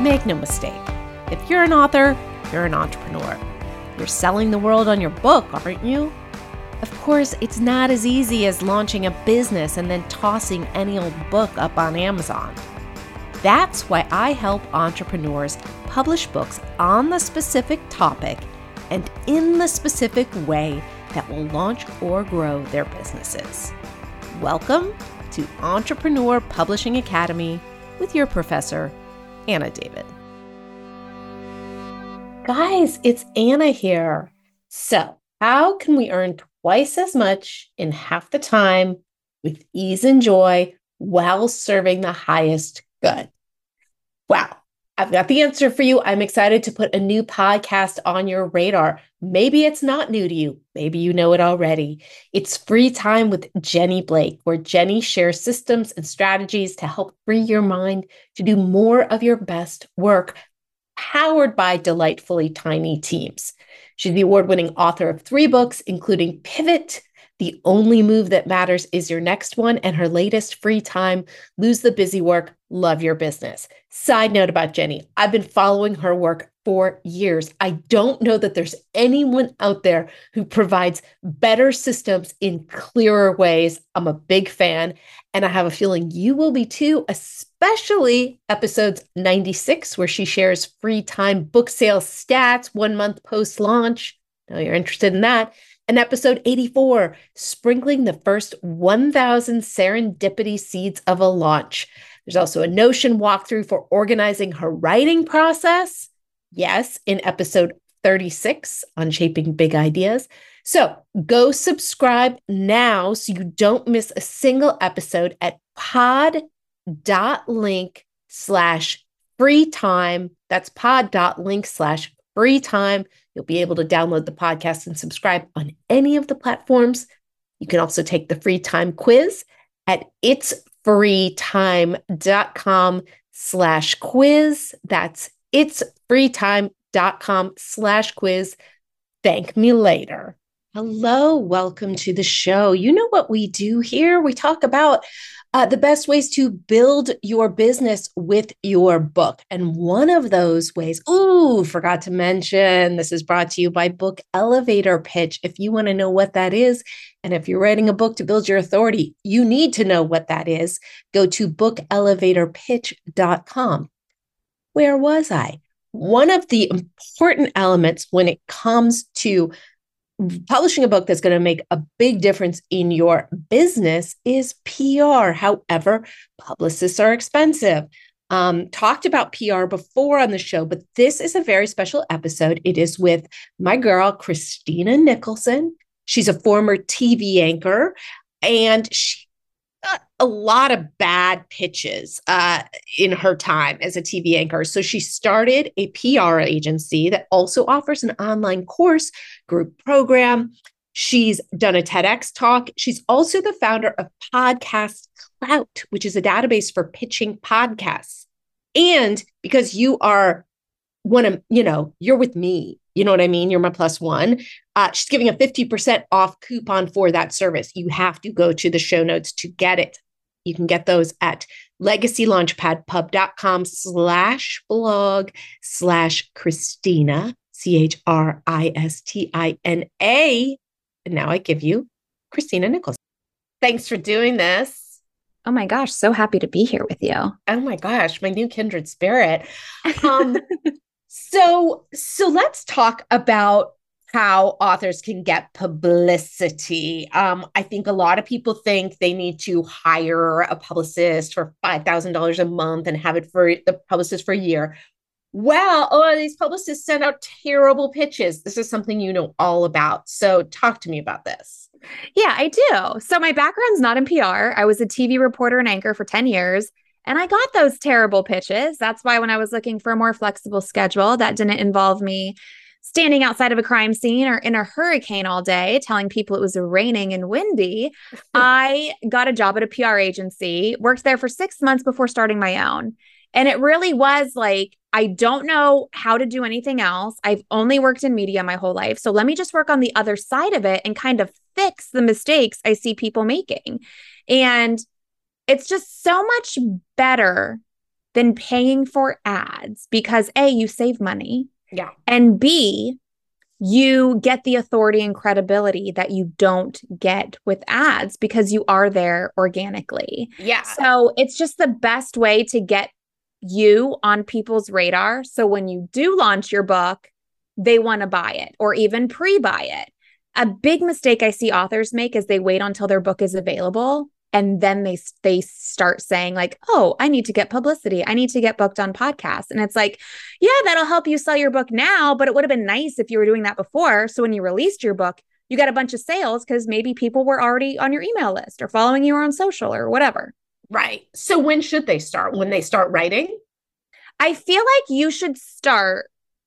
Make no mistake, if you're an author, you're an entrepreneur. You're selling the world on your book, aren't you? Of course, it's not as easy as launching a business and then tossing any old book up on Amazon. That's why I help entrepreneurs publish books on the specific topic and in the specific way that will launch or grow their businesses. Welcome to Entrepreneur Publishing Academy with your professor, Anna David. Guys, it's Anna here. So, how can we earn twice as much in half the time with ease and joy while serving the highest good? Wow, I've got the answer for you. I'm excited to put a new podcast on your radar. Maybe it's not new to you. Maybe you know it already. It's Free Time with Jenny Blake, where Jenny shares systems and strategies to help free your mind to do more of your best work, powered by delightfully tiny teams. She's the award-winning author of 3 books, including Pivot, The Only Move That Matters Is Your Next One, and her latest, Free Time, Lose the Busy Work, Love Your Business. Side note about Jenny, I've been following her work for years. I don't know that there's anyone out there who provides better systems in clearer ways. I'm a big fan, and I have a feeling you will be too, especially episodes 96, where she shares Free Time book sales stats 1 month post-launch. Now you're interested in that. And episode 84, sprinkling the first 1,000 serendipity seeds of a launch. There's also a Notion walkthrough for organizing her writing process. Yes, in episode 36 on shaping big ideas. So go subscribe now so you don't miss a single episode at pod.link/freetime. That's pod.link/freetime. You'll be able to download the podcast and subscribe on any of the platforms. You can also take the free time quiz at itsfreetime.com/quiz. That's itsfreetime.com/quiz. Thank me later. Hello, welcome to the show. You know what we do here? We talk about the best ways to build your business with your book. And one of those ways, forgot to mention, this is brought to you by Book Elevator Pitch. If you want to know what that is, and if you're writing a book to build your authority, you need to know what that is. Go to bookelevatorpitch.com. Where was I? One of the important elements when it comes to publishing a book that's going to make a big difference in your business is PR. However, publicists are expensive. Talked about PR before on the show, but this is a very special episode. It is with my girl, Christina Nicholson. She's a former TV anchor, and she got a lot of bad pitches in her time as a TV anchor. So she started a PR agency that also offers an online course, group program. She's done a TEDx talk. She's also the founder of Podcast Clout, which is a database for pitching podcasts. And because you are you're with me, you know what I mean? You're my plus one. She's giving a 50% off coupon for that service. You have to go to the show notes to get it. You can get those at legacylaunchpadpub.com/blog/Christina, CHRISTINA. And now I give you Christina Nicholson. Thanks for doing this. Oh my gosh, so happy to be here with you. Oh my gosh, my new kindred spirit. So let's talk about how authors can get publicity. I think a lot of people think they need to hire a publicist for $5,000 a month and have it for the publicist for a year. Well, these publicists send out terrible pitches. This is something you know all about. So talk to me about this. Yeah, I do. So my background's not in PR. I was a TV reporter and anchor for 10 years, and I got those terrible pitches. That's why when I was looking for a more flexible schedule that didn't involve me standing outside of a crime scene or in a hurricane all day, telling people it was raining and windy, I got a job at a PR agency, worked there for 6 months before starting my own. And it really was like, I don't know how to do anything else. I've only worked in media my whole life. So let me just work on the other side of it and kind of fix the mistakes I see people making. And it's just so much better than paying for ads because A, you save money, Yeah. and B, you get the authority and credibility that you don't get with ads because you are there organically. Yeah. So it's just the best way to get you on people's radar. So when you do launch your book, they want to buy it or even pre-buy it. A big mistake I see authors make is they wait until their book is available and then they start saying like, "Oh, I need to get publicity. I need to get booked on podcasts." And it's like, "Yeah, that'll help you sell your book now, but it would have been nice if you were doing that before. So when you released your book, you got a bunch of sales because maybe people were already on your email list or following you on social or whatever." Right. So when should they start? When they start writing? I feel like you should start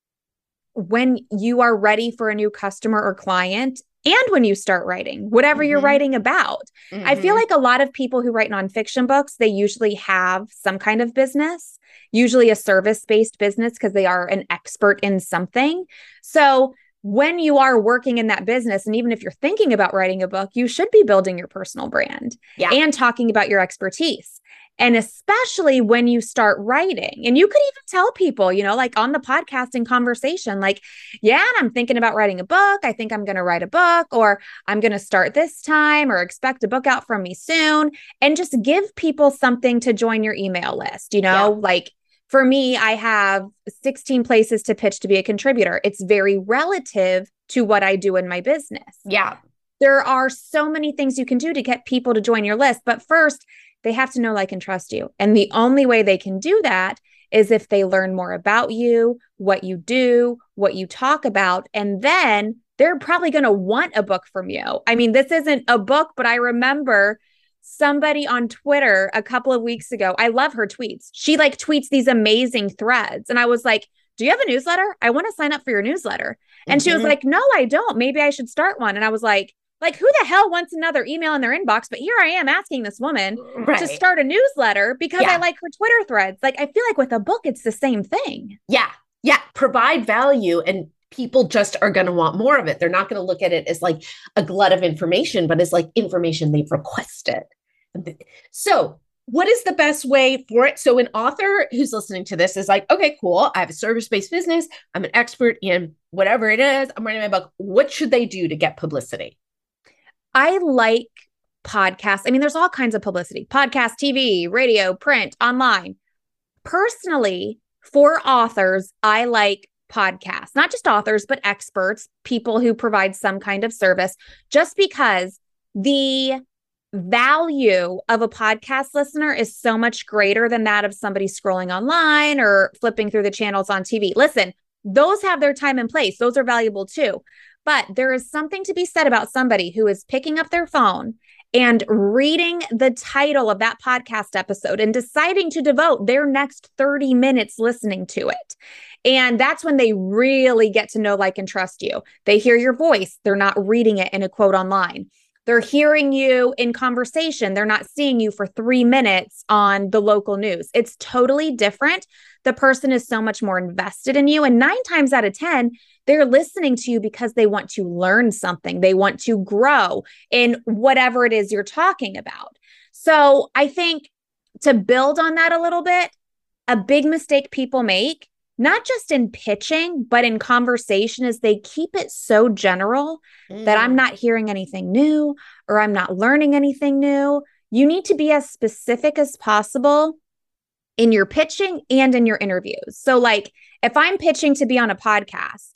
when you are ready for a new customer or client and when you start writing, whatever you're writing about. I feel like a lot of people who write nonfiction books, they usually have some kind of business, usually a service-based business because they are an expert in something. So when you are working in that business, and even if you're thinking about writing a book, you should be building your personal brand and talking about your expertise. And especially when you start writing, and you could even tell people, like on the podcasting conversation, like, yeah, I'm thinking about writing a book. I think I'm going to write a book, or I'm going to start this time, or expect a book out from me soon. And just give people something to join your email list. Like for me, I have 16 places to pitch to be a contributor. It's very relative to what I do in my business. Yeah. There are so many things you can do to get people to join your list. But first, they have to know, like, and trust you. And the only way they can do that is if they learn more about you, what you do, what you talk about, and then they're probably going to want a book from you. I mean, this isn't a book, but I remember somebody on Twitter a couple of weeks ago. I love her tweets. She like tweets these amazing threads. And I was like, "Do you have a newsletter? I want to sign up for your newsletter." And she was like, "No, I don't. Maybe I should start one." And I was like, who the hell wants another email in their inbox? But here I am asking this woman to start a newsletter because I like her Twitter threads. Like, I feel like with a book, it's the same thing. Yeah. Yeah. Provide value and people just are going to want more of it. They're not going to look at it as like a glut of information, but as like information they've requested. So what is the best way for it? So an author who's listening to this is like, okay, cool. I have a service-based business. I'm an expert in whatever it is. I'm writing my book. What should they do to get publicity? I like podcasts. I mean, there's all kinds of publicity, podcast, TV, radio, print, online. Personally, for authors, I like podcasts, not just authors, but experts, people who provide some kind of service, just because the value of a podcast listener is so much greater than that of somebody scrolling online or flipping through the channels on TV. Listen, those have their time and place. Those are valuable too. But there is something to be said about somebody who is picking up their phone and reading the title of that podcast episode and deciding to devote their next 30 minutes listening to it. And that's when they really get to know, like, and trust you. They hear your voice. They're not reading it in a quote online. They're hearing you in conversation. They're not seeing you for 3 minutes on the local news. It's totally different. The person is so much more invested in you. And 9 times out of 10, they're listening to you because they want to learn something. They want to grow in whatever it is you're talking about. So I think to build on that a little bit, a big mistake people make, not just in pitching, but in conversation, is they keep it so general that I'm not hearing anything new or I'm not learning anything new. You need to be as specific as possible in your pitching and in your interviews. So like if I'm pitching to be on a podcast,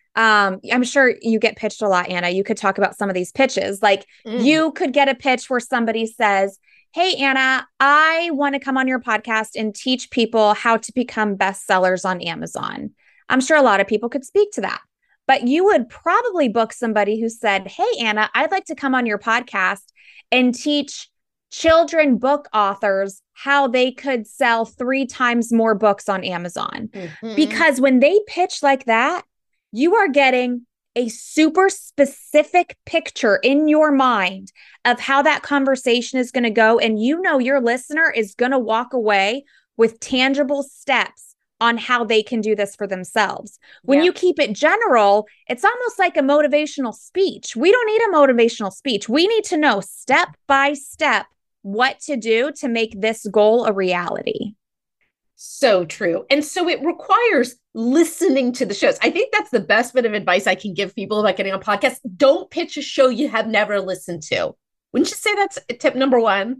I'm sure you get pitched a lot, Anna. You could talk about some of these pitches. Like you could get a pitch where somebody says, "Hey, Anna, I want to come on your podcast and teach people how to become bestsellers on Amazon." I'm sure a lot of people could speak to that. But you would probably book somebody who said, "Hey, Anna, I'd like to come on your podcast and teach children book authors how they could sell 3 times more books on Amazon." Because when they pitch like that, you are getting a super specific picture in your mind of how that conversation is going to go. And your listener is going to walk away with tangible steps on how they can do this for themselves. When you keep it general, it's almost like a motivational speech. We don't need a motivational speech. We need to know step by step what to do to make this goal a reality. So true. And so it requires listening to the shows. I think that's the best bit of advice I can give people about getting on podcasts. Don't pitch a show you have never listened to. Wouldn't you say that's tip number one?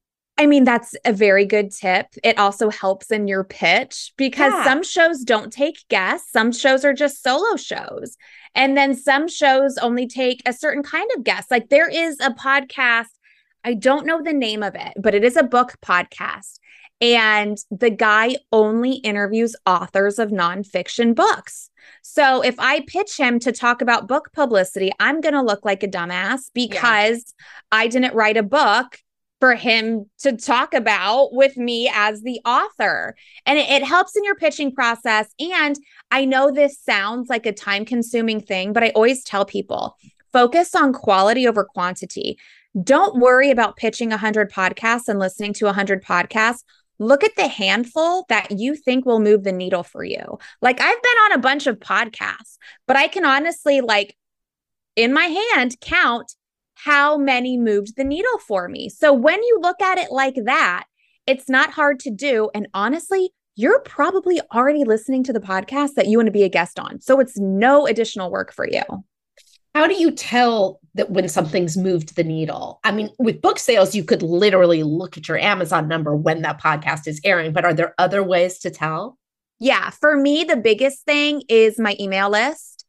I mean, that's a very good tip. It also helps in your pitch because Yeah. some shows don't take guests. Some shows are just solo shows. And then some shows only take a certain kind of guest. Like there is a podcast, I don't know the name of it, but it is a book podcast. And the guy only interviews authors of nonfiction books. So if I pitch him to talk about book publicity, I'm going to look like a dumbass Yeah. because I didn't write a book for him to talk about with me as the author. And it helps in your pitching process. And I know this sounds like a time consuming thing, but I always tell people focus on quality over quantity. Don't worry about pitching 100 podcasts and listening to 100 podcasts. Look at the handful that you think will move the needle for you. Like I've been on a bunch of podcasts, but I can honestly, like, in my hand, count how many moved the needle for me. So when you look at it like that, it's not hard to do. And honestly, you're probably already listening to the podcast that you want to be a guest on. So it's no additional work for you. How do you tell that when something's moved the needle? I mean, with book sales, you could literally look at your Amazon number when that podcast is airing, but are there other ways to tell? Yeah, for me, the biggest thing is my email list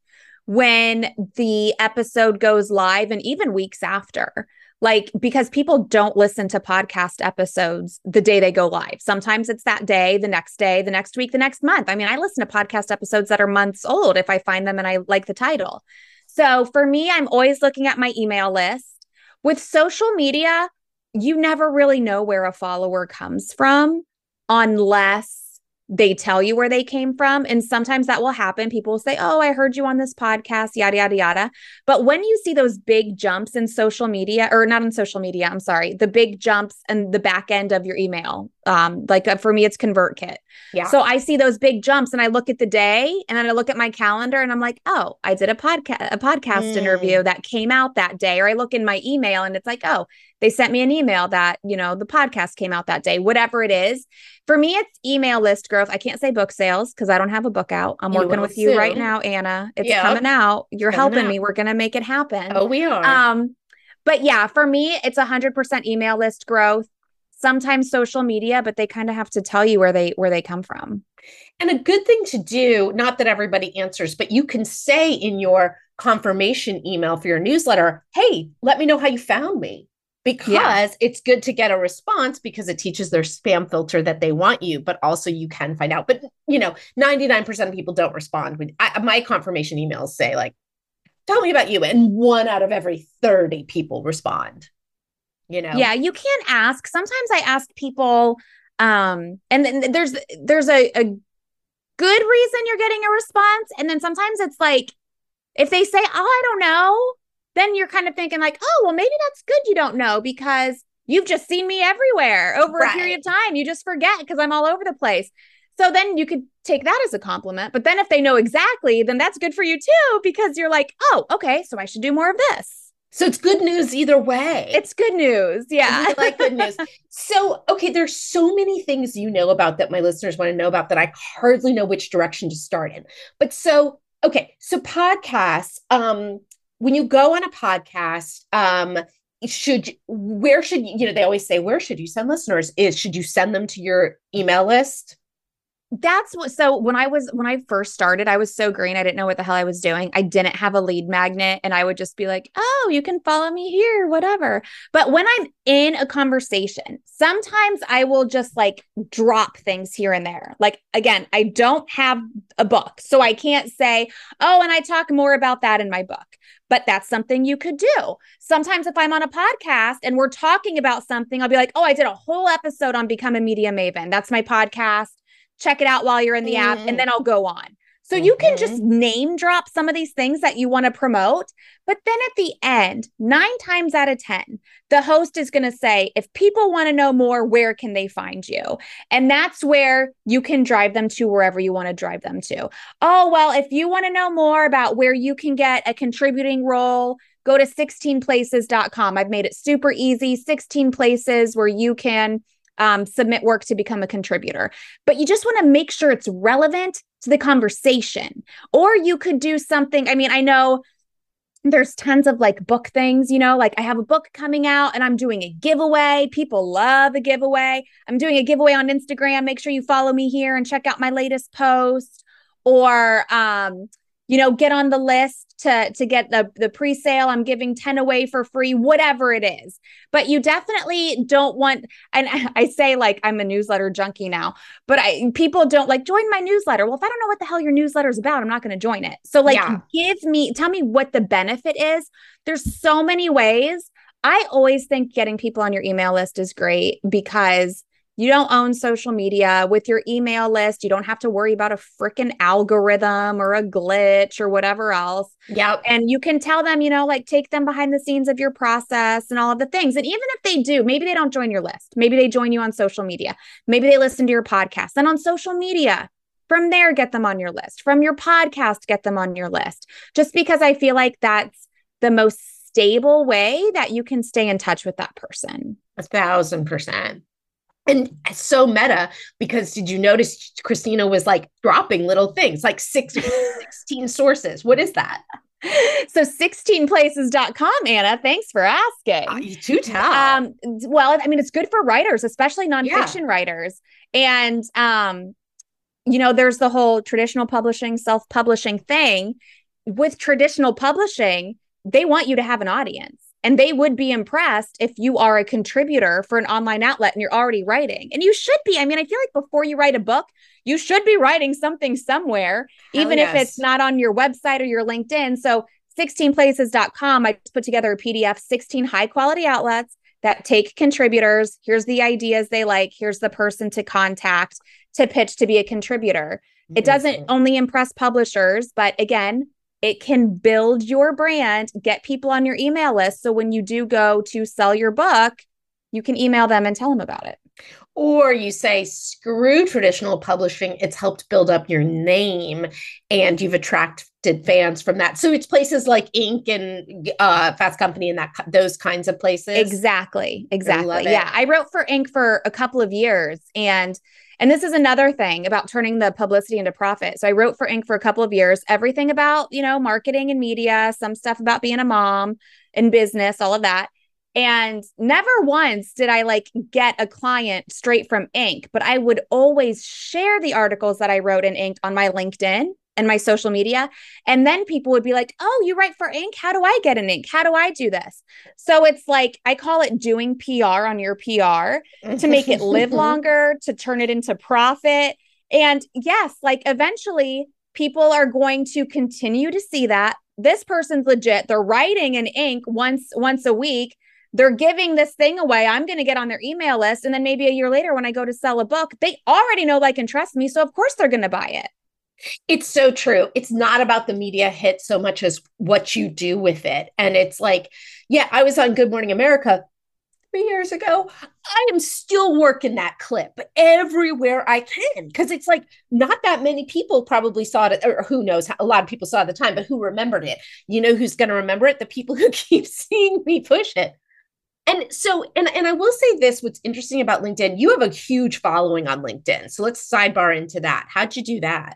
when the episode goes live and even weeks after. Like, because people don't listen to podcast episodes the day they go live. Sometimes it's that day, the next day, the next week, the next month. I mean, I listen to podcast episodes that are months old if I find them and I like the title. So for me, I'm always looking at my email list. With social media, you never really know where a follower comes from unless they tell you where they came from. And sometimes that will happen. People will say, oh, I heard you on this podcast, yada, yada, yada. But when you see those big jumps in social media, or not in social media, I'm sorry, the big jumps and the back end of your email, for me, it's ConvertKit. Yeah. So I see those big jumps and I look at the day and then I look at my calendar and I'm like, oh, I did a podcast interview that came out that day. Or I look in my email and it's like, oh, they sent me an email that, the podcast came out that day, whatever it is. For me, it's email list growth. I can't say book sales because I don't have a book out. I'm You working will with you right soon. now, Anna. It's Yeah. coming out. You're Coming helping out. me. We're going to make it happen. Oh, we are. But yeah, for me, it's 100% email list growth. Sometimes social media, but they kind of have to tell you where they come from. And a good thing to do, not that everybody answers, but you can say in your confirmation email for your newsletter, hey, let me know how you found me. Because it's good to get a response because it teaches their spam filter that they want you, but also you can find out. But, 99% of people don't respond. My confirmation emails say, like, tell me about you. And 1 out of every 30 people respond. Yeah, you can't ask. Sometimes I ask people, and then there's a good reason you're getting a response. And then sometimes it's like, if they say, oh, I don't know, then you're kind of thinking like, oh, well, maybe that's good you don't know because you've just seen me everywhere over a period of time. You just forget because I'm all over the place. So then you could take that as a compliment. But then if they know exactly, then that's good for you too, because you're like, oh, okay, so I should do more of this. So it's good news either way. It's good news. Yeah. I like good news. So, okay, there's so many things about that my listeners want to know about that I hardly know which direction to start in. But so podcasts, when you go on a podcast, where should they always say, where should you send listeners? Should you send them to your email list? So when I first started, I was so green. I didn't know what the hell I was doing. I didn't have a lead magnet and I would just be like, oh, you can follow me here, whatever. But when I'm in a conversation, sometimes I will just like drop things here and there. Like, again, I don't have a book, so I can't say, oh, and I talk more about that in my book. But that's something you could do. Sometimes if I'm on a podcast and we're talking about something, I'll be like, oh, I did a whole episode on Become a Media Maven. That's my podcast. Check it out while you're in the app, and then I'll go on. So you can just name drop some of these things that you want to promote. But then at the end, 9 times out of 10, the host is going to say, if people want to know more, where can they find you? And that's where you can drive them to wherever you want to drive them to. Oh, well, if you want to know more about where you can get a contributing role, go to 16places.com. I've made it super easy. 16 places where you can submit work to become a contributor. But you just want to make sure it's relevant to the conversation. Or you could do something. I mean, I know there's tons of like book things, like I have a book coming out and I'm doing a giveaway. People love a giveaway. I'm doing a giveaway on Instagram. Make sure you follow me here and check out my latest post. Or, get on the list to get the pre-sale. I'm giving 10 away for free, whatever it is. But you definitely don't want, and I say like I'm a newsletter junkie now, but people don't like join my newsletter. Well, if I don't know what the hell your newsletter is about, I'm not going to join it. So like tell me what the benefit is. There's so many ways. I always think getting people on your email list is great because you don't own social media. With your email list. You don't have to worry about a freaking algorithm or a glitch or whatever else. Yep. And you can tell them, like take them behind the scenes of your process and all of the things. And even if they do, maybe they don't join your list. Maybe they join you on social media. Maybe they listen to your podcast. Then on social media, from there, get them on your list. From your podcast, get them on your list. Just because I feel like that's the most stable way that you can stay in touch with that person. 1,000%. And so meta, because did you notice Christina was like dropping little things like 16 sources? What is that? So 16places.com, Anna. Thanks for asking. You do tell. Well, I mean, it's good for writers, especially nonfiction writers. And, there's the whole traditional publishing, self-publishing thing. With traditional publishing, they want you to have an audience. And they would be impressed if you are a contributor for an online outlet and you're already writing. And you should be. I mean, I feel like before you write a book, you should be writing something somewhere, even if it's not on your website or your LinkedIn. So 16places.com, I just put together a PDF, 16 high quality outlets that take contributors. Here's the ideas they like. Here's the person to contact to pitch to be a contributor. It doesn't only impress publishers, but again, it can build your brand, get people on your email list. So when you do go to sell your book, you can email them and tell them about it. Or you say, screw traditional publishing. It's helped build up your name and you've attracted fans from that. So it's places like Inc. and Fast Company and those kinds of places. Exactly. Yeah. I wrote for Inc. for a couple of years. And this is another thing about turning the publicity into profit. So I wrote for Inc. for a couple of years, everything about, marketing and media, some stuff about being a mom and business, all of that. And never once did I get a client straight from Inc. But I would always share the articles that I wrote in Inc. on my LinkedIn and my social media. And then people would be like, oh, you write for Inc.? How do I get an Inc.? How do I do this? So it's like, I call it doing PR on your PR to make it live longer, to turn it into profit. And yes, eventually people are going to continue to see that this person's legit. They're writing an Inc. once a week. They're giving this thing away. I'm going to get on their email list. And then maybe a year later, when I go to sell a book, they already know, like, and trust me. So of course they're going to buy it. It's so true. It's not about the media hit so much as what you do with it. And it's like, I was on Good Morning America 3 years ago. I am still working that clip everywhere I can because it's like not that many people probably saw it, or who knows, a lot of people saw it at the time, but who remembered it? You know who's going to remember it? The people who keep seeing me push it. And so, and I will say this, what's interesting about LinkedIn, you have a huge following on LinkedIn. So let's sidebar into that. How'd you do that?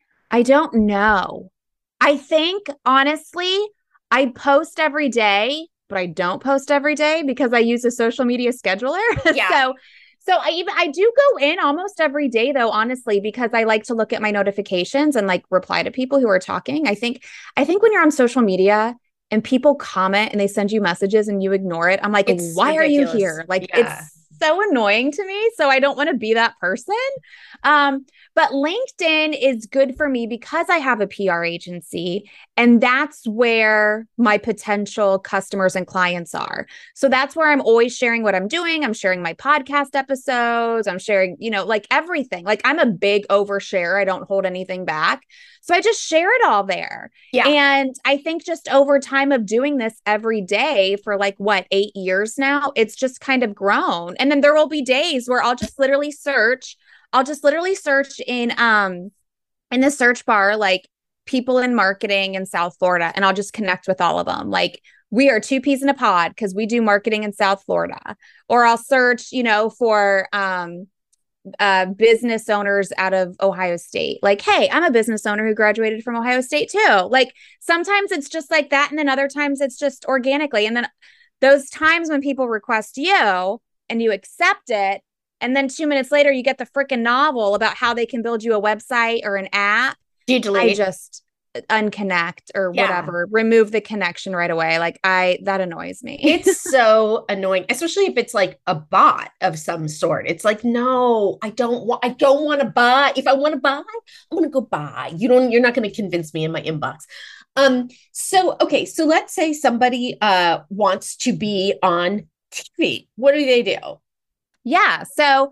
I don't know. I think, honestly, I post every day, but I don't post every day because I use a social media scheduler. Yeah. So I do go in almost every day, though, honestly, because I like to look at my notifications and reply to people who are talking. I think when you're on social media and people comment and they send you messages and you ignore it, I'm like, why are you here? It's so annoying to me. So I don't want to be that person. But LinkedIn is good for me because I have a PR agency and that's where my potential customers and clients are. So that's where I'm always sharing what I'm doing. I'm sharing my podcast episodes. I'm sharing, everything. I'm a big overshare. I don't hold anything back. So I just share it all there. Yeah. And I think just over time of doing this every day for 8 years now, it's just kind of grown. And then there will be days where I'll just literally search in the search bar, people in marketing in South Florida, and I'll just connect with all of them. we are two peas in a pod because we do marketing in South Florida. Or I'll search, for business owners out of Ohio State. Like, hey, I'm a business owner who graduated from Ohio State too. Like sometimes it's just like that. And then other times it's just organically. And then those times when people request you and you accept it, and then 2 minutes later, you get the freaking novel about how they can build you a website or an app. Do you delete? I just unconnect or whatever, remove the connection right away. Like that annoys me. It's so annoying, especially if it's like a bot of some sort. It's like, no, I don't want to buy. If I want to buy, I'm going to go buy. You're not going to convince me in my inbox. So let's say somebody wants to be on TV. What do they do? Yeah. So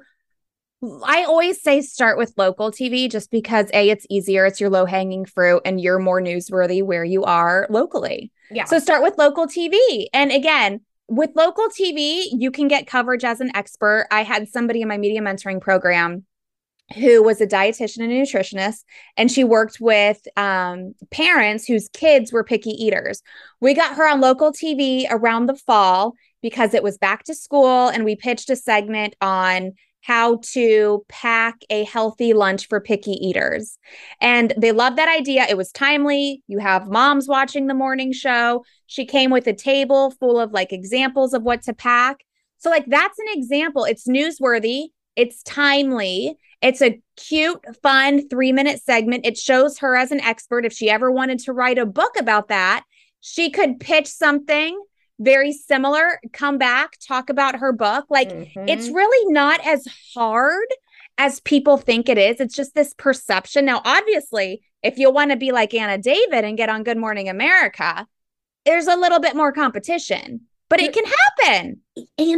I always say start with local TV just because it's easier, it's your low hanging fruit, and you're more newsworthy where you are locally. Yeah. So start with local TV. And again, with local TV, you can get coverage as an expert. I had somebody in my media mentoring program who was a dietitian and a nutritionist, and she worked with parents whose kids were picky eaters. We got her on local TV around the fall because it was back to school, and we pitched a segment on how to pack a healthy lunch for picky eaters. And they loved that idea. It was timely. You have moms watching the morning show. She came with a table full of like examples of what to pack. So like that's an example. It's newsworthy. It's timely. It's a cute, fun 3-minute segment. It shows her as an expert. If she ever wanted to write a book about that, she could pitch something very similar, come back, talk about her book. Like it's really not as hard as people think it is. It's just this perception. Now, obviously, if you want to be like Anna David and get on Good Morning America, there's a little bit more competition, but it can happen. And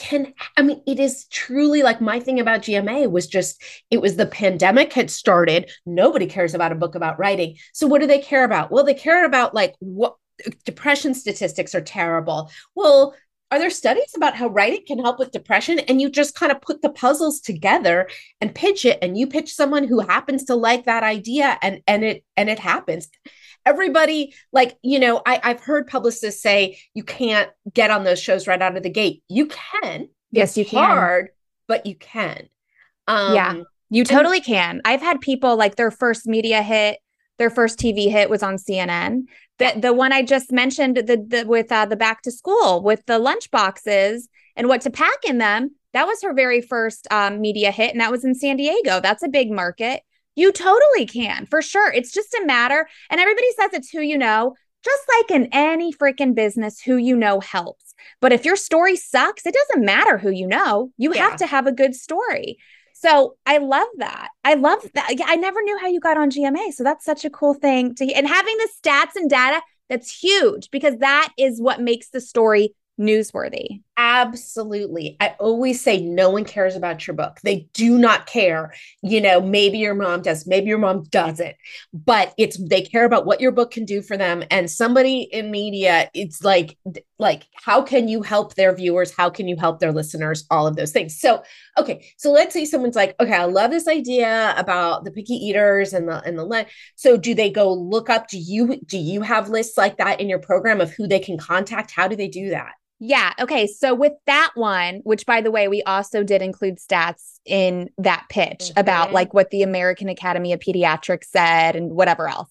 it is truly like my thing about GMA was just, it was the pandemic had started. Nobody cares about a book about writing. So what do they care about? Well, they care about like what depression statistics are terrible. Well, are there studies about how writing can help with depression? And you just kind of put the puzzles together and pitch it. And you pitch someone who happens to like that idea, and it happens. Everybody, like, I've heard publicists say you can't get on those shows right out of the gate. You can. Yes, you can. Hard, but you can. Yeah, you totally can. I've had people like their first media hit, their first TV hit was on CNN. The one I just mentioned, with the back to school with the lunch boxes and what to pack in them, that was her very first media hit, and that was in San Diego. That's a big market. You totally can, for sure. It's just a matter, and everybody says it's who you know. Just like in any freaking business, who you know helps. But if your story sucks, it doesn't matter who you know. You have to have a good story. So I love that. I love that. I never knew how you got on GMA. So that's such a cool thing to hear. And having the stats and data, that's huge because that is what makes the story newsworthy. Absolutely. I always say no one cares about your book. They do not care. Maybe your mom does, maybe your mom doesn't, but they care about what your book can do for them. And somebody in media, it's like, how can you help their viewers? How can you help their listeners? All of those things. So, okay. So let's say someone's like, okay, I love this idea about the picky eaters and the so do they go look up, do you have lists like that in your program of who they can contact? How do they do that? Yeah. Okay. So with that one, which by the way, we also did include stats in that pitch about like what the American Academy of Pediatrics said and whatever else.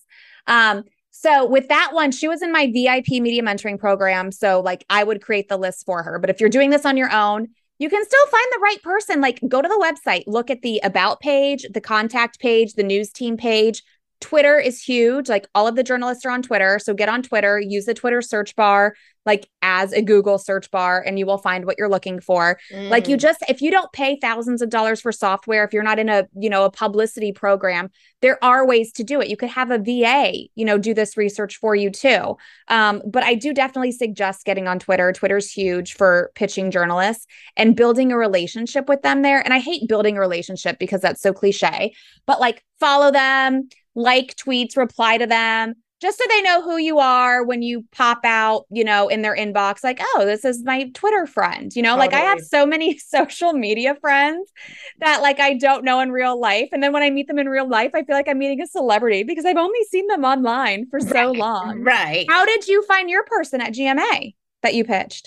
So with that one, she was in my VIP media mentoring program. So like I would create the list for her. But if you're doing this on your own, you can still find the right person. Like go to the website, look at the about page, the contact page, the news team page. Twitter is huge. Like all of the journalists are on Twitter. So get on Twitter, use the Twitter search bar, like as a Google search bar, and you will find what you're looking for. Like if you don't pay thousands of dollars for software, if you're not in a publicity program, there are ways to do it. You could have a VA, do this research for you too. But I do definitely suggest getting on Twitter. Twitter's huge for pitching journalists and building a relationship with them there. And I hate building a relationship because that's so cliche, but like follow them, like tweets, reply to them, just so they know who you are when you pop out, in their inbox, like, oh, this is my Twitter friend. Like I have Totally. so many social media friends that like I don't know in real life. And then when I meet them in real life, I feel like I'm meeting a celebrity because I've only seen them online for so Right, long. right. How did you find your person at GMA that you pitched?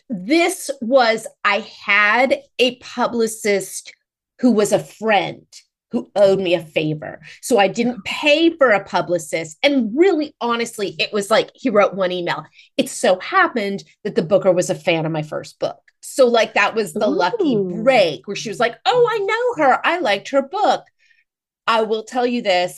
I had a publicist who was a friend who owed me a favor. So I didn't pay for a publicist. And really, honestly, it was like he wrote one email. It so happened that the booker was a fan of my first book. So, like, that was the lucky Ooh. break where she was like, oh, I know her. I liked her book. I will tell you this.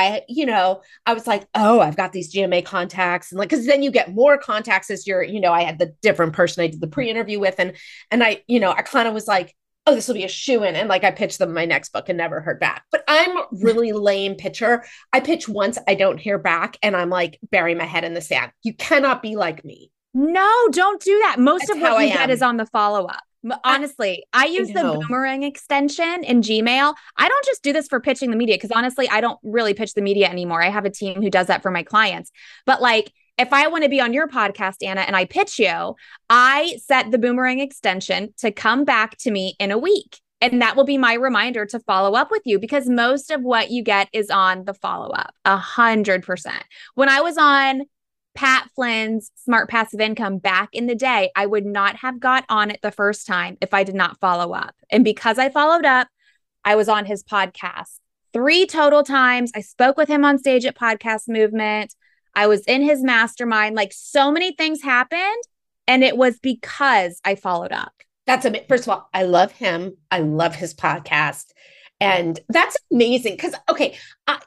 I was like, oh, I've got these GMA contacts. And like, cause then you get more contacts as I had the different person I did the pre-interview with. And I kind of was like, oh, this will be a shoe-in. And like, I pitched them my next book and never heard back. But I'm a really lame pitcher. I pitch once, I don't hear back. And I'm like, bury my head in the sand. You cannot be like me. No, don't do that. Most That's of how what I you get is am. on the follow-up. Honestly, I use the know. boomerang extension in Gmail. I don't just do this for pitching the media because honestly, I don't really pitch the media anymore. I have a team who does that for my clients. But like, if I want to be on your podcast, Anna, and I pitch you, I set the boomerang extension to come back to me in a week. And that will be my reminder to follow up with you because most of what you get is on the follow up, 100%. When I was on Pat Flynn's Smart Passive Income back in the day, I would not have got on it the first time if I did not follow up. And because I followed up, I was on his podcast 3 total times. I spoke with him on stage at Podcast Movement. I was in his mastermind. Like so many things happened. And it was because I followed up. First of all, I love him. I love his podcast. And that's amazing because, okay,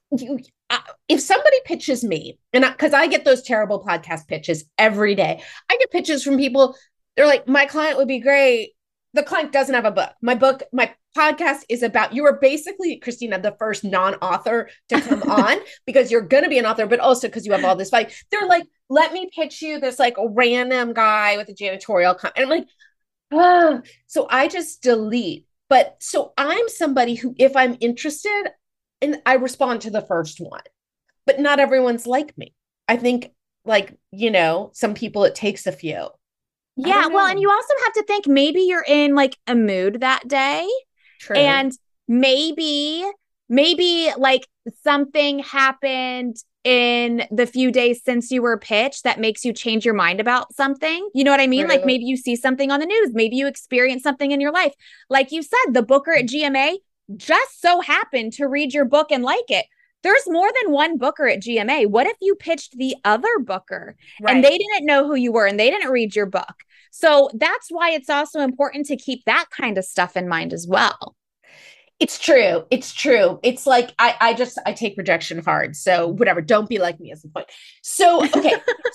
if somebody pitches me, and because I get those terrible podcast pitches every day, I get pitches from people. They're like, my client would be great. The client doesn't have a book. My podcast is about, you are basically, Christina, the first non-author to come on because you're going to be an author, but also because you have all this fight. They're like, let me pitch you this like random guy with a janitorial company. And I'm like, oh. So I just delete. But so I'm somebody who, if I'm interested, and I respond to the first one, but not everyone's like me. I think, like, some people it takes a few. Yeah. Well, and you also have to think maybe you're in like a mood that day. True. And maybe like something happened in the few days since you were pitched that makes you change your mind about something. You know what I mean? True. Like maybe you see something on the news, maybe you experience something in your life. Like you said, the booker at GMA just so happened to read your book and like it. There's more than one booker at GMA. What if you pitched the other booker and they didn't know who you were and they didn't read your book? So that's why it's also important to keep that kind of stuff in mind as well. It's true. It's true. It's like, I take rejection hard. So whatever, don't be like me is the point. So, okay.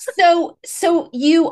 so you,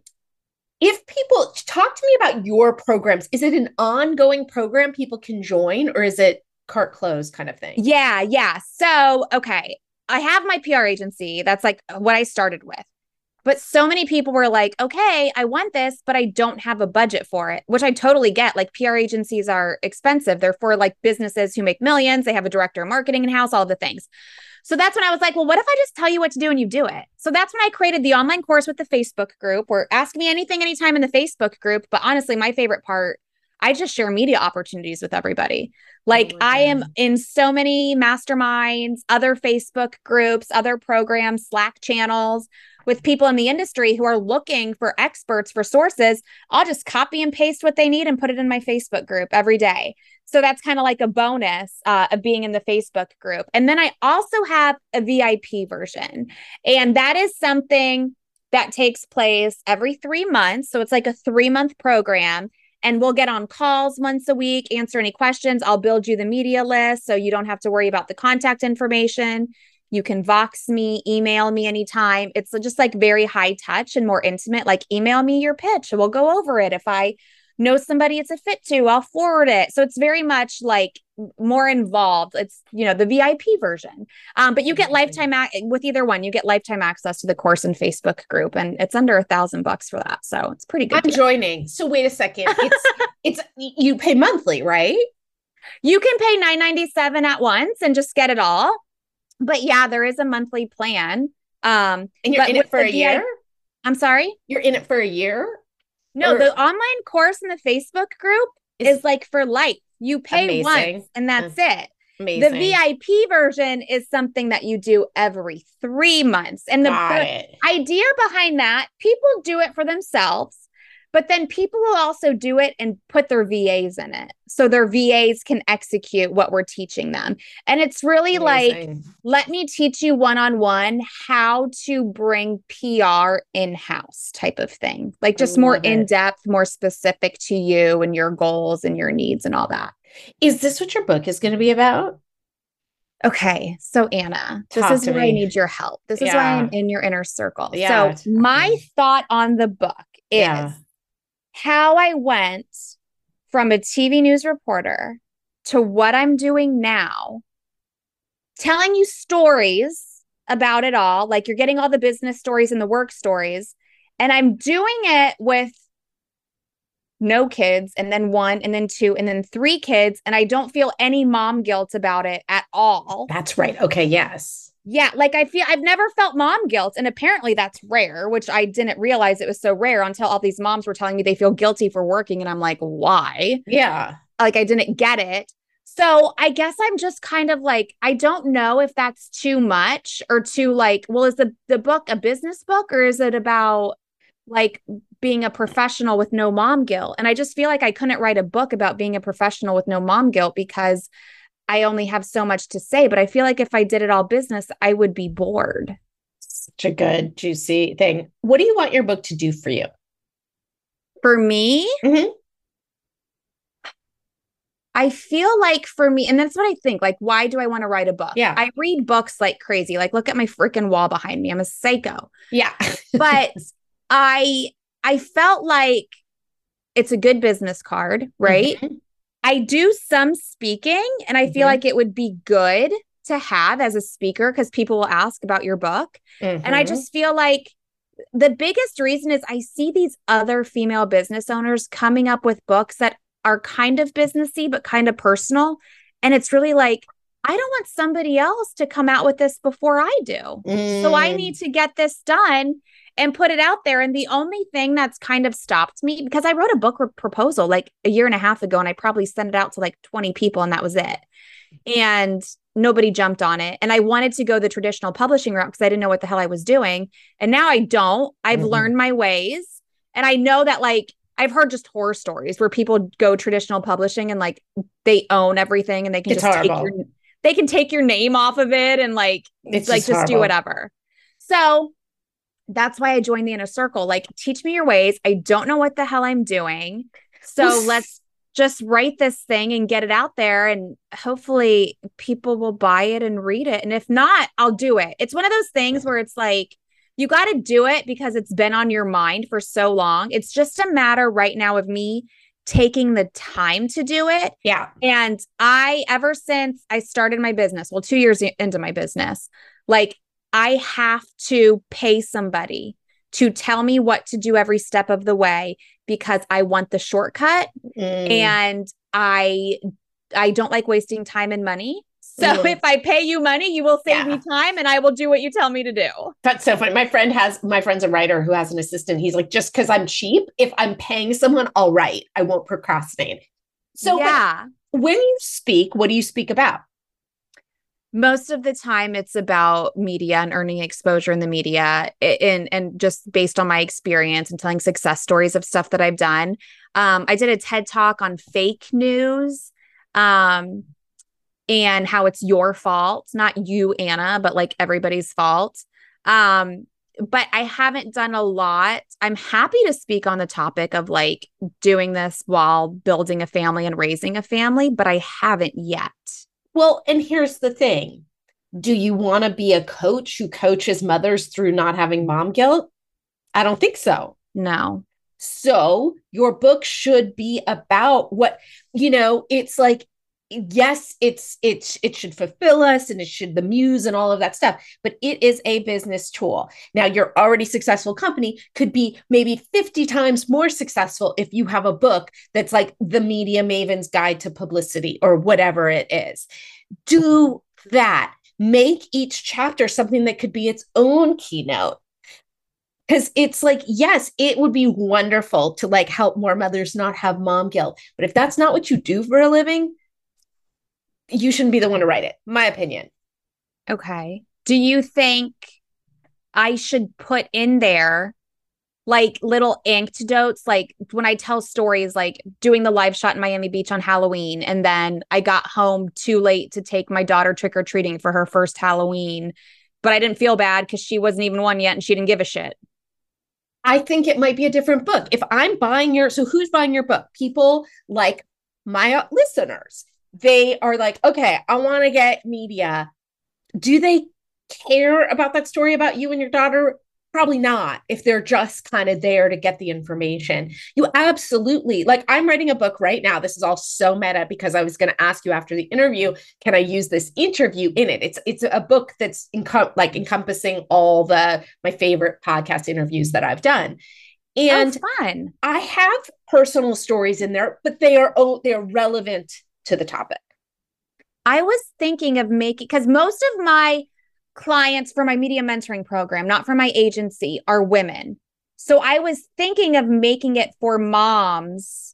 if people talk to me about your programs, is it an ongoing program people can join or is it cart closed kind of thing? Yeah. So, okay. I have my PR agency. That's like what I started with. But so many people were like, okay, I want this, but I don't have a budget for it, which I totally get. Like PR agencies are expensive. They're for like businesses who make millions. They have a director of marketing in-house, all of the things. So that's when I was like, well, what if I just tell you what to do and you do it? So that's when I created the online course with the Facebook group or ask me anything, anytime in the Facebook group. But honestly, my favorite part, I just share media opportunities with everybody. Like I am in so many masterminds, other Facebook groups, other programs, Slack channels with people in the industry who are looking for experts for sources. I'll just copy and paste what they need and put it in my Facebook group every day. So that's kind of like a bonus of being in the Facebook group. And then I also have a VIP version. And that is something that takes place every 3 months. So it's like a 3-month program. And we'll get on calls once a week, answer any questions. I'll build you the media list so you don't have to worry about the contact information. You can Vox me, email me anytime. It's just like very high touch and more intimate. Like email me your pitch. We'll go over it. If I know somebody it's a fit to, I'll forward it. So it's very much like more involved. It's, the VIP version. But you get lifetime with either one. You get lifetime access to the course and Facebook group, and it's under $1,000 for that. So it's pretty good. I'm joining. So wait a second. It's you pay monthly, right? You can pay $9.97 at once and just get it all. But yeah, there is a monthly plan. And you're But in with it for the a VIP, year? I'm sorry. You're in it for a year? No, Or the online course in the Facebook group is is like for life. You pay once amazing. and that's it. The Amazing. VIP version is something that you do every 3 months. And Got the it. idea behind that, people do it for themselves, but then people will also do it and put their VAs in it. So their VAs can execute what we're teaching them. And it's really like, Amazing. let me teach you one on one how to bring PR in house type of thing, like I just more love in it. depth, more specific to you and your goals and your needs and all that. Is this what your book is going to be about? Okay, so Anna, this Talk is to where I me. need your help. This is why I'm Yeah. in your inner circle. Yeah. So, Talk to my me. thought on the book is Yeah. how I went from a TV news reporter to what I'm doing now, telling you stories about it all. Like you're getting all the business stories and the work stories. And I'm doing it with no kids, and then one, and then two, and then three kids. And I don't feel any mom guilt about it at all. That's right. Okay. Yes. Yeah, like I've never felt mom guilt. And apparently that's rare, which I didn't realize it was so rare until all these moms were telling me they feel guilty for working. And I'm like, why? Yeah. Like I didn't get it. So I guess I'm just kind of like, I don't know if that's too much or too like, well, is the book a business book or is it about like being a professional with no mom guilt? And I just feel like I couldn't write a book about being a professional with no mom guilt because I only have so much to say. But I feel like if I did it all business, I would be bored. Such a good, juicy thing. What do you want your book to do for you? For me, Hmm. I feel like for me, and that's what I think, like, why do I want to write a book? Yeah. I read books like crazy. Like, look at my freaking wall behind me. I'm a psycho. Yeah. But I I felt like it's a good business card, right? Hmm. I do some speaking, and I feel Hmm. like it would be good to have as a speaker because people will ask about your book. And I Hmm. just feel like the biggest reason is I see these other female business owners coming up with books that are kind of businessy, but kind of personal. And it's really like, I don't want somebody else to come out with this before I do. So I need Mm. to get this done and put it out there. And the only thing that's kind of stopped me, because I wrote a book proposal like a year and a half ago, and I probably sent it out to like 20 people, and that was it. And nobody jumped on it. And I wanted to go the traditional publishing route because I didn't know what the hell I was doing. And now I don't. I've Mhm. learned my ways. And I know that like I've heard just horror stories where people go traditional publishing and like they own everything and they can It's just take horrible. they can take your name off of it and It's like just just do horrible. whatever. So that's why I joined the inner circle. Like, teach me your ways. I don't know what the hell I'm doing. Well, So let's just write this thing and get it out there. And hopefully people will buy it and read it. And if not, I'll do it. It's one of those things where it's like, you got to do it because it's been on your mind for so long. It's just a matter right now of me taking the time to do it. yeah. And ever since I started my business, well, 2 years into my business, like I have to pay somebody to tell me what to do every step of the way because I want the shortcut Mm. and I don't like wasting time and money. So if Mm. I pay you money, you will save me Yeah. time and I will do what you tell me to do. That's so funny. My friend's a writer who has an assistant. He's like, just because I'm cheap, if I'm paying someone, I'll write. I won't procrastinate. So, but Yeah. when you speak, what do you speak about? Most of the time it's about media and earning exposure in the media and just based on my experience and telling success stories of stuff that I've done. I did a TED talk on fake news um, and how it's your fault, not you, Anna, but like everybody's fault. Um, but I haven't done a lot. I'm happy to speak on the topic of like doing this while building a family and raising a family, but I haven't yet. Well, and here's the thing. Do you want to be a coach who coaches mothers through not having mom guilt? I don't think so. No. So your book should be about what, it's like, yes, it should fulfill us and it should the muse and all of that stuff, but it is a business tool. Now, your already successful company could be maybe 50 times more successful if you have a book that's like the Media Maven's Guide to Publicity or whatever it is. Do that. make each chapter something that could be its own keynote. Because it's like, yes, it would be wonderful to like help more mothers not have mom guilt. But if that's not what you do for a living, you shouldn't be the one to write it, my opinion. Okay. Do you think I should put in there like little anecdotes, like when I tell stories, like doing the live shot in Miami Beach on Halloween, and then I got home too late to take my daughter trick-or-treating for her first Halloween, but I didn't feel bad because she wasn't even one yet and she didn't give a shit? I think it might be a different book. If I'm buying so who's buying your book? People like my listeners. They are like, okay, I want to get media. Do they care about that story about you and your daughter? Probably not, if they're just kind of there to get the information. You absolutely, like, I'm writing a book right now. This is all so meta because I was going to ask you after the interview, can I use this interview in it? It's a book that's encompassing all my favorite podcast interviews that I've done. And fun. I have personal stories in there, but they are relevant to the topic. I was thinking of making, because most of my clients for my media mentoring program, not for my agency, are women. So I was thinking of making it for moms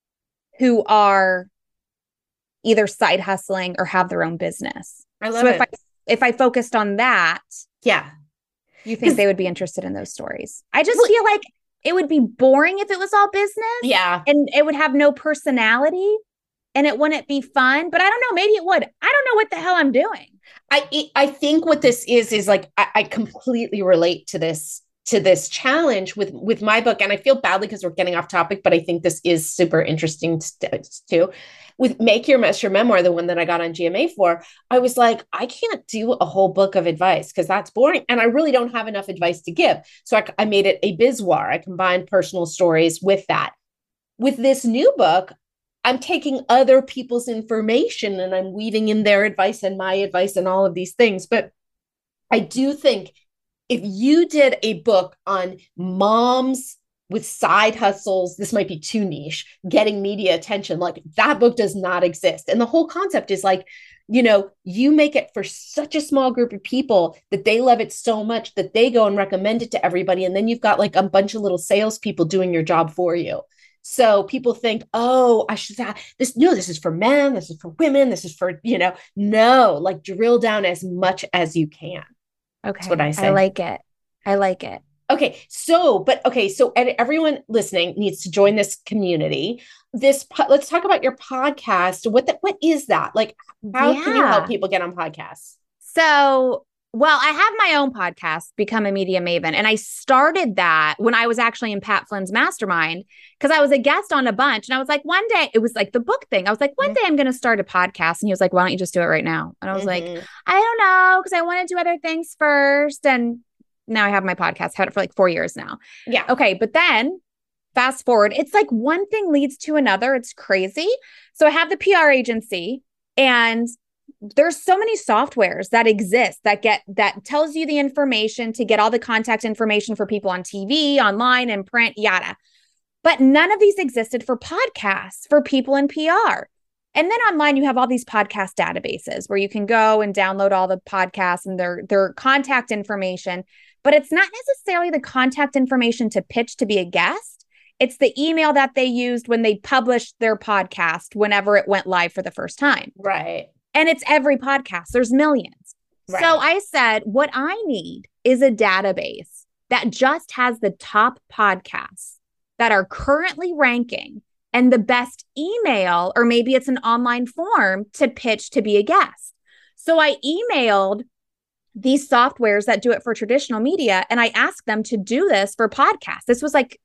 who are either side hustling or have their own business. I love it. If I focused on that, yeah, you think they would be interested in those stories? I just feel like it would be boring if it was all business. Yeah. And it would have no personality and it wouldn't be fun. But I don't know, maybe it would. I don't know what the hell I'm doing. I think what this is like, I completely relate to this challenge with my book. And I feel badly because we're getting off topic, but I think this is super interesting too. With Make Your Mess Your Memoir, the one that I got on GMA for, I was like, I can't do a whole book of advice because that's boring. And I really don't have enough advice to give. So I made it a bizarre. I combined personal stories with that. With this new book, I'm taking other people's information and I'm weaving in their advice and my advice and all of these things. But I do think if you did a book on moms with side hustles, this might be too niche, getting media attention, like that book does not exist. And the whole concept is like, you make it for such a small group of people that they love it so much that they go and recommend it to everybody. And then you've got like a bunch of little salespeople doing your job for you. So people think, oh, I should have this. No, this is for men. This is for women. This is for, no, like drill down as much as you can. Okay. That's what I say. I like it. Okay. So everyone listening needs to join this community. Let's talk about your podcast. What is that? Like, how can you help people get on podcasts? So, well, I have my own podcast, Become a Media Maven. And I started that when I was actually in Pat Flynn's mastermind because I was a guest on a bunch. And I was like, one day, it was like the book thing. I was like, one day I'm going to start a podcast. And he was like, why don't you just do it right now? And I was like, I don't know, because I want to do other things first. And now I have my podcast. Had it for like 4 years now. Yeah. Okay. But then fast forward, it's like one thing leads to another. It's crazy. So I have the PR agency and there's so many softwares that exist that tells you the information to get all the contact information for people on TV, online, and print, yada. But none of these existed for podcasts, for people in PR. And then online, you have all these podcast databases where you can go and download all the podcasts and their contact information. But it's not necessarily the contact information to pitch to be a guest. It's the email that they used when they published their podcast, whenever it went live for the first time. Right. And it's every podcast. There's millions. Right. So I said, what I need is a database that just has the top podcasts that are currently ranking and the best email, or maybe it's an online form to pitch to be a guest. So I emailed these softwares that do it for traditional media, and I asked them to do this for podcasts. This was like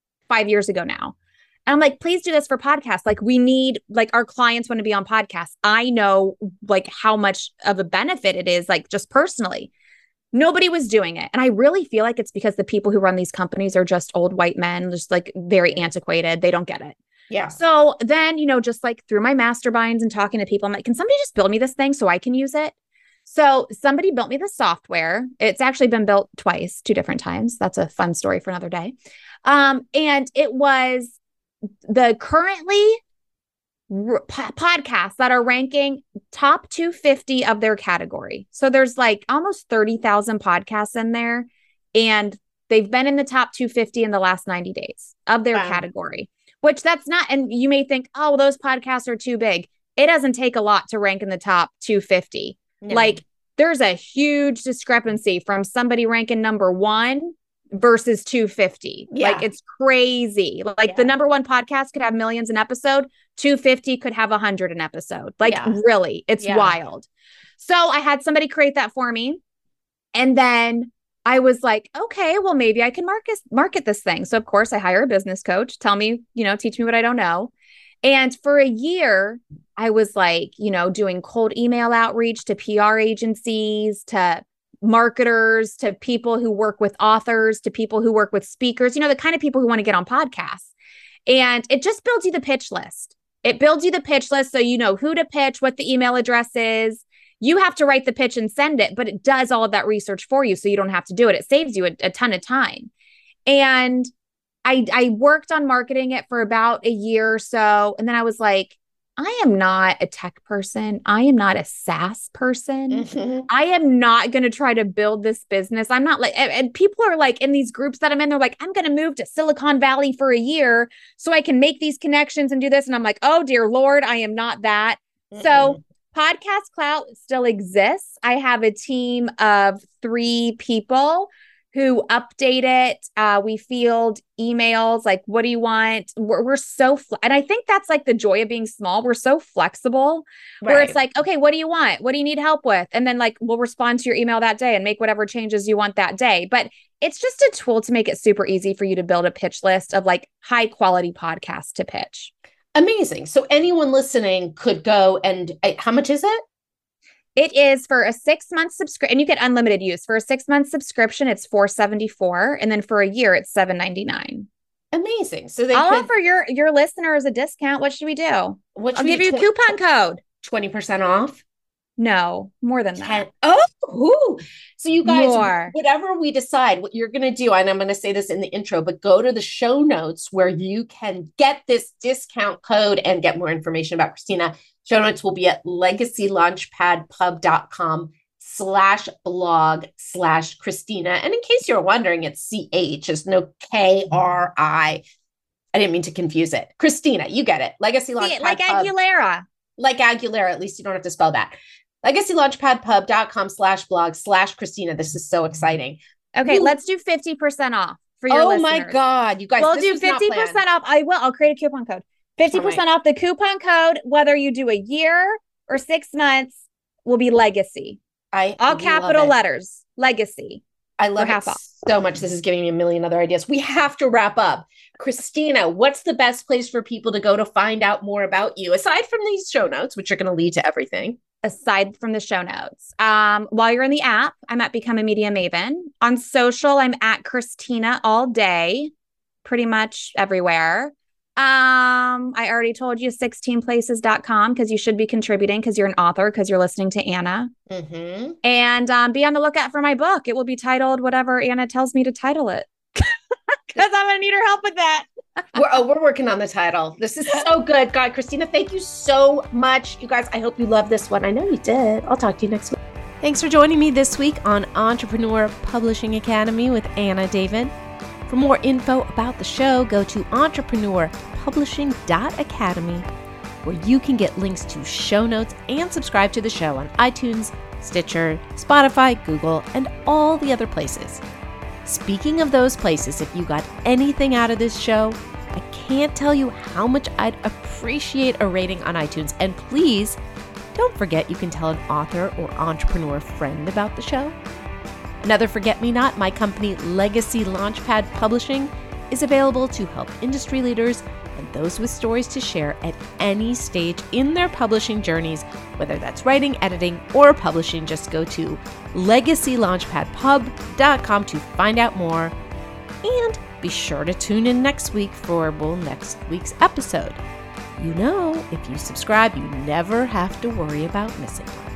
5 years ago now. And I'm like, please do this for podcasts. Like we need, like our clients want to be on podcasts. I know like how much of a benefit it is, like just personally. Nobody was doing it. And I really feel like it's because the people who run these companies are just old white men, just like very antiquated. They don't get it. Yeah. So then, just like through my masterminds and talking to people, I'm like, can somebody just build me this thing so I can use it? So somebody built me the software. It's actually been built twice, 2 different times. That's a fun story for another day. And it was currently podcasts that are ranking top 250 of their category. So there's like almost 30,000 podcasts in there, and they've been in the top 250 in the last 90 days of their category, which that's not. And you may think, oh, well, those podcasts are too big. It doesn't take a lot to rank in the top 250. No. Like there's a huge discrepancy from somebody ranking number 1 versus 250. Yeah. Like it's crazy. Like the number 1 podcast could have millions an episode. 250 could have 100 an episode. Like really, it's wild. So I had somebody create that for me. And then I was like, okay, well, maybe I can market this thing. So of course I hire a business coach, tell me, teach me what I don't know. And for a year, I was like, doing cold email outreach to PR agencies, to marketers, to people who work with authors, to people who work with speakers, the kind of people who want to get on podcasts. And it just builds you the pitch list. It builds you the pitch list so you know who to pitch, what the email address is. You have to write the pitch and send it, but it does all of that research for you so you don't have to do it. It saves you a ton of time. And I worked on marketing it for about a year or so. And then I was like, I am not a tech person. I am not a SaaS person. Mm-hmm. I am not going to try to build this business. I'm not like, and people are like in these groups that I'm in, they're like, I'm going to move to Silicon Valley for a year so I can make these connections and do this. And I'm like, oh, dear Lord, I am not that. Mm-mm. So Podcast Clout still exists. I have a team of 3 people who update it. We field emails like, what do you want? We're so, and I think that's like the joy of being small. We're so flexible where it's like, okay, what do you want? What do you need help with? And then like, we'll respond to your email that day and make whatever changes you want that day. But it's just a tool to make it super easy for you to build a pitch list of like high quality podcasts to pitch. Amazing. So anyone listening could go and how much is it? It is for a 6-month subscription, and you get unlimited use. For a 6-month subscription, it's $474, and then for a year, it's $799. Amazing. So I'll offer your listeners a discount. What should we do? I'll give you a coupon code. 20% off? No, more than that. Oh, so you guys, whatever we decide, what you're going to do, and I'm going to say this in the intro, but go to the show notes where you can get this discount code and get more information about Christina. Show notes will be at legacylaunchpadpub.com/blog/Christina. And in case you're wondering, it's CH, there's no KRI. I didn't mean to confuse it. Christina, you get it. Legacy Launchpad. Like Aguilera. Like Aguilera, at least you don't have to spell that. legacylaunchpadpub.com/blog/Christina. This is so exciting. Okay, let's do 50% off for your listeners. Oh my God, you guys. We'll do 50% off. I'll create a coupon code. 50% off. The coupon code, whether you do a year or 6 months, will be Legacy. All capital letters. Legacy. I love it so much. This is giving me a million other ideas. We have to wrap up. Christina, what's the best place for people to go to find out more about you, aside from these show notes, which are going to lead to everything? Aside from the show notes. While you're in the app, I'm at Become a Media Maven. On social, I'm at Christina all day, pretty much everywhere. I already told you 16places.com because you should be contributing because you're an author, because you're listening to Anna. Mm-hmm. And be on the lookout for my book. It will be titled whatever Anna tells me to title it. Because I'm going to need her help with that. We're working on the title. This is so good. God, Christina, thank you so much. You guys, I hope you love this one. I know you did. I'll talk to you next week. Thanks for joining me this week on Entrepreneur Publishing Academy with Anna David. For more info about the show, go to entrepreneurpublishing.academy, where you can get links to show notes and subscribe to the show on iTunes, Stitcher, Spotify, Google, and all the other places. Speaking of those places, if you got anything out of this show, I can't tell you how much I'd appreciate a rating on iTunes. And please, don't forget you can tell an author or entrepreneur friend about the show. Another forget-me-not, my company Legacy Launchpad Publishing is available to help industry leaders and those with stories to share at any stage in their publishing journeys, whether that's writing, editing, or publishing. Just go to legacylaunchpadpub.com to find out more. And be sure to tune in next week for next week's episode. If you subscribe, you never have to worry about missing one.